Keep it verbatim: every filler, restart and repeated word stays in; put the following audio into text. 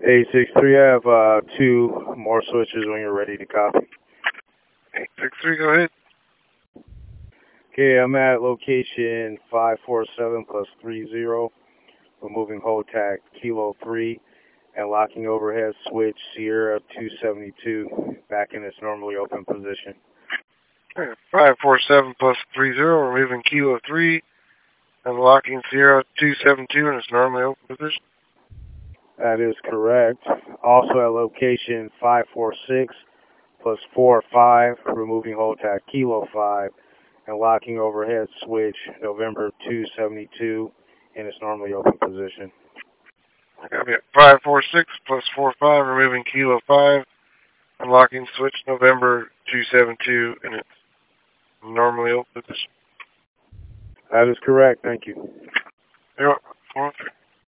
eight six three, I have uh, two more switches when you're ready to copy. eight six three, go ahead. Okay, I'm at location five four seven plus three zero, removing hold tag Kilo three, and locking overhead switch Sierra two seventy-two back in its normally open position. five four seven plus three zero, removing Kilo three, and locking Sierra two seventy-two in its normally open position. That is correct. Also at location five four six plus four five, removing hold tag Kilo five, and locking overhead switch November two seventy-two in its normally open position. five four six plus four five, removing Kilo five, and locking switch November two seventy-two in its normally open position. That is correct. Thank you. You're welcome.